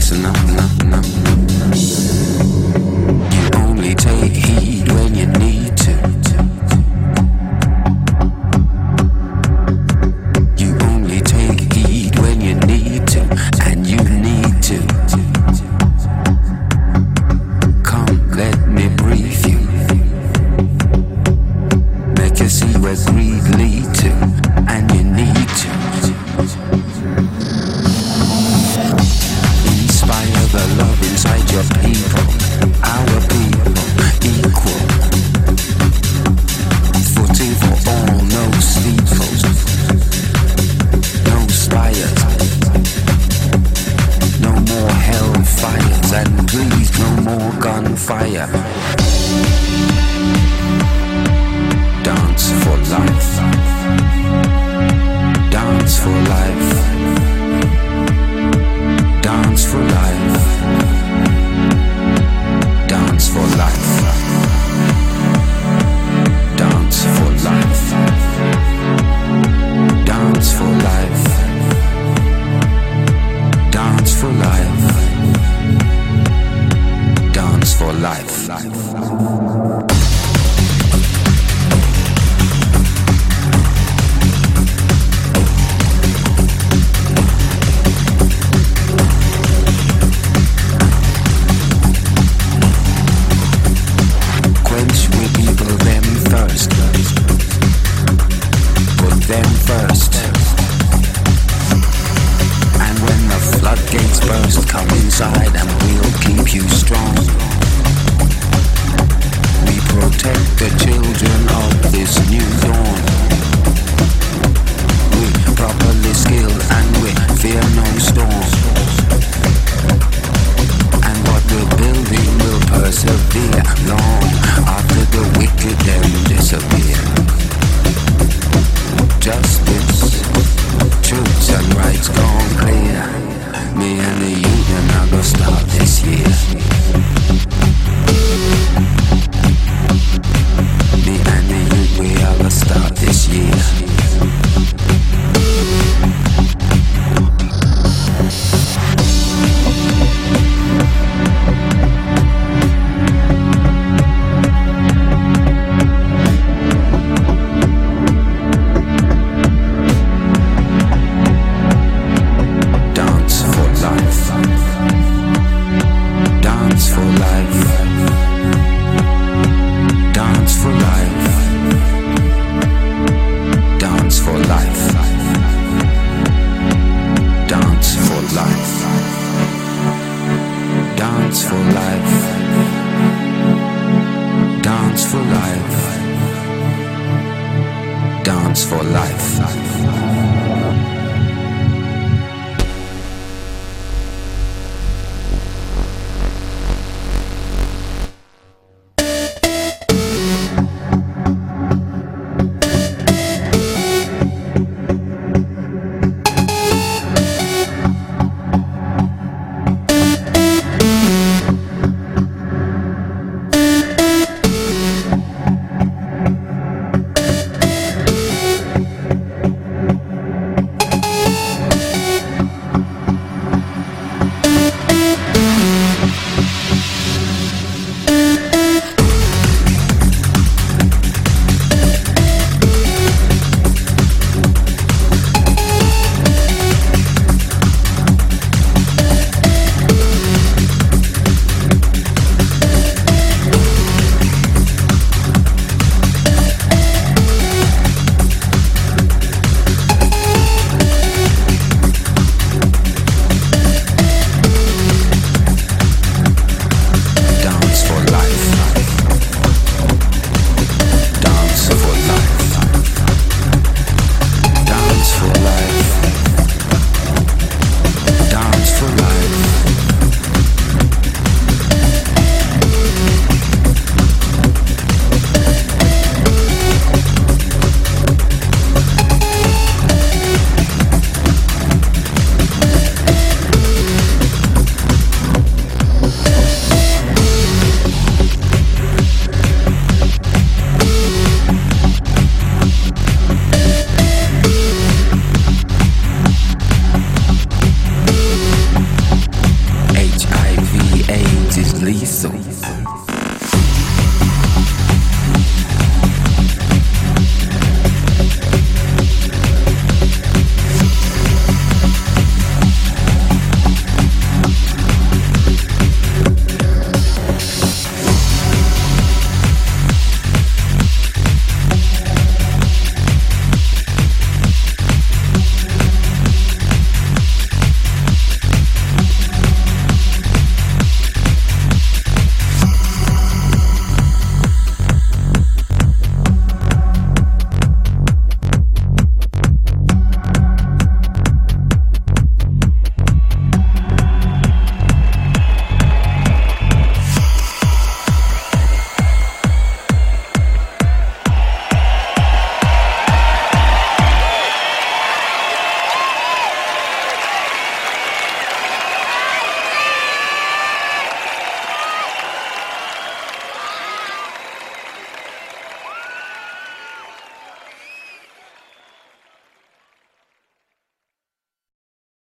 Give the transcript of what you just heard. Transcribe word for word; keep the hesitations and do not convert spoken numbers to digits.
listen up, up, up. You only take heed when you need to. You only take heed when you need to, and you need to. Come, let me brief you. Make you see where greed lead to, and you need to. Inspire the love inside your people, our people, equal. Footing for all, no sleepers, no spires, no more hellfires, and please no more gunfire. Dance for life. Dance for life. Dance for life. Dance for life. Dance for life. Dance for life. Dance for life. Dance for life. Them first. And when the floodgates burst, come inside and we'll keep you strong. We protect the children of this new dawn. We properly skilled and we fear no storm. And what we're building will persevere long after the wicked them disappear. Justice, truths and rights gone clear. Me and the union are gonna start this year. Me and the youth, we are gonna start this year. Dance your soul.